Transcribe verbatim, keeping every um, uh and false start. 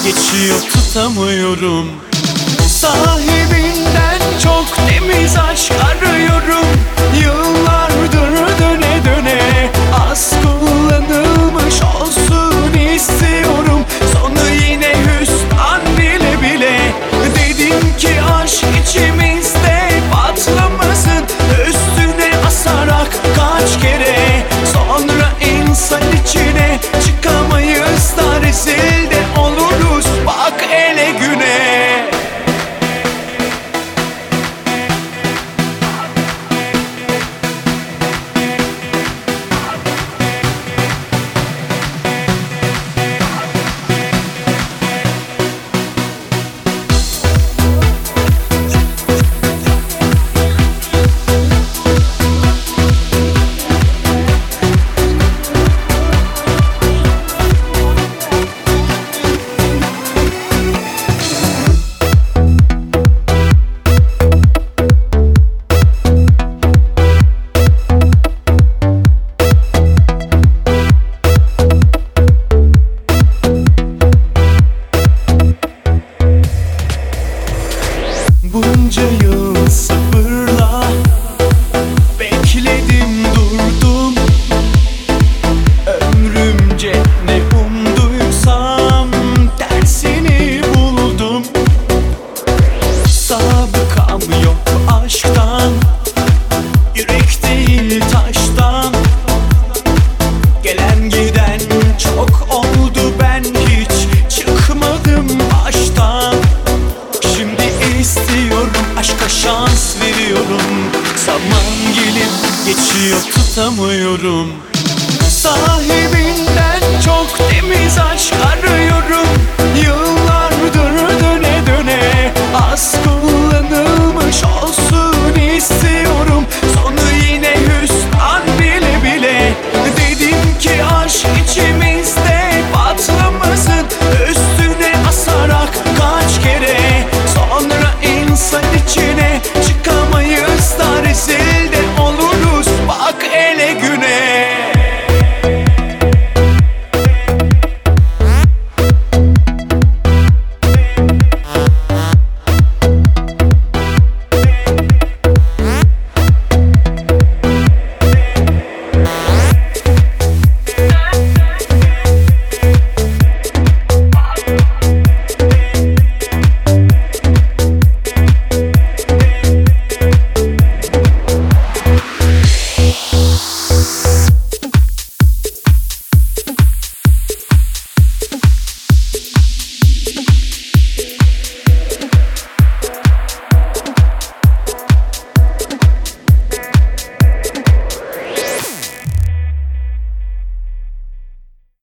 geçiyor tutamıyorum. Sahibinden çok temiz aşk arıyorum. Yıllardır döne döne az kullanılmış olsun istiyorum. Sonu yine hüsran bile bile. Dedim ki aşk içimizde patlamasın, üstüne asarak kaç kere. Sonra insan içine çıkamayız da rezil de oluruz, bak ele güne. Bunca yıl sabırla bekledim durdum. Ömrümce ne umduysam tersini buldum. Sabıkam yok aşktan, yürek değil taştan. Gelen giden çok oldu, ben hiç çıkmadım baştan. Şimdi istiyorum, aşka şans veriyorum. Zaman gelip geçiyor tutamıyorum. Sahibinden çok temiz aşk arıyorum.